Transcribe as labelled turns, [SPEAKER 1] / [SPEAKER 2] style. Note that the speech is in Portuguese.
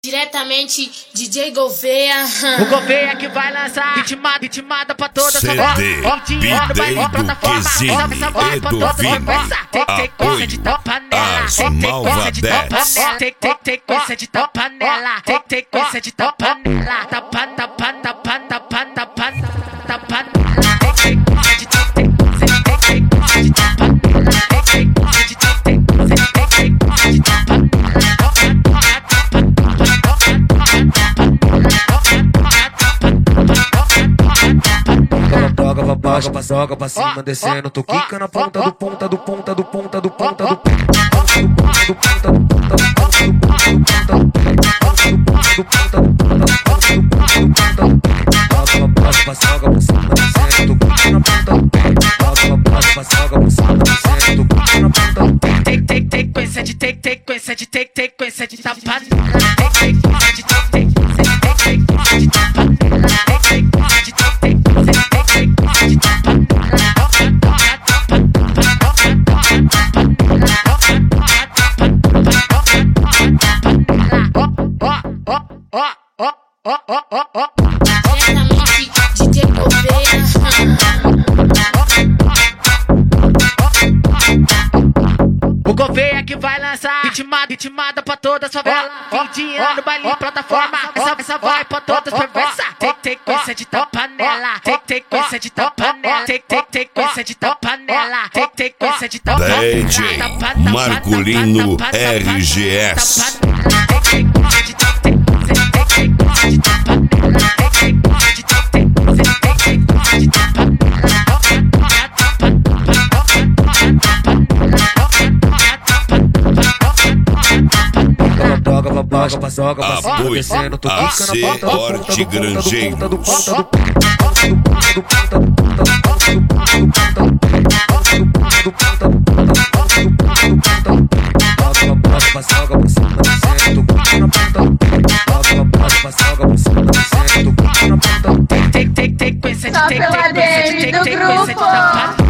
[SPEAKER 1] Diretamente DJ Gouveia.
[SPEAKER 2] O Gouveia que vai lançar ritmada pra toda
[SPEAKER 3] CD, Bidei do Quesine, Edovino, apoio as Malvadetes.
[SPEAKER 2] Tem sequência de tapa nela, tem sequência de tapa nela, tapa
[SPEAKER 4] joga pra cima, descendo, tu quica na ponta do ponta do ponta do ponta do ponta do
[SPEAKER 2] sequência de tapa
[SPEAKER 1] Diretamente DJ Gouveia.
[SPEAKER 2] O Gouveia que vai lançar ritmada pra toda a favela. Fim de ano, baile, plataforma. Essa vai pra todas as perversas. Tem sequência de tapa nela. Tem sequência de tapa nela. Tem sequência de tapa nela. Tem sequência de tapa nela.
[SPEAKER 3] DJ Marculino RGS.
[SPEAKER 4] Joga pra cima, descendo, tu quica na ponta do ponta do
[SPEAKER 5] Top Ladeira do grupo.